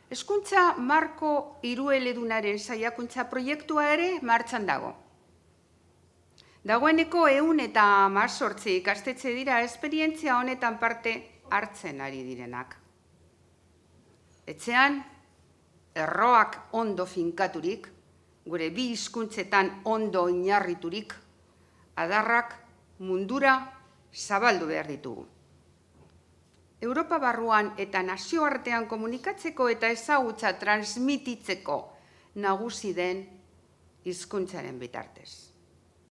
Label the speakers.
Speaker 1: Hezkuntza marko hirueledunaren saiakuntza proiektua ere martxan dago. Dagoeneko 118 ikastetxe dira esperientzia honetan parte hartzen ari direnak. Etxean, erroak ondo finkaturik, gure bi hizkuntzetan ondo oinarriturik, adarrak mundura zabaldu behar ditugu. Europa barruan eta nazioartean komunikatzeko eta ezagutza transmititzeko nagusi den hizkuntzaren bitartez.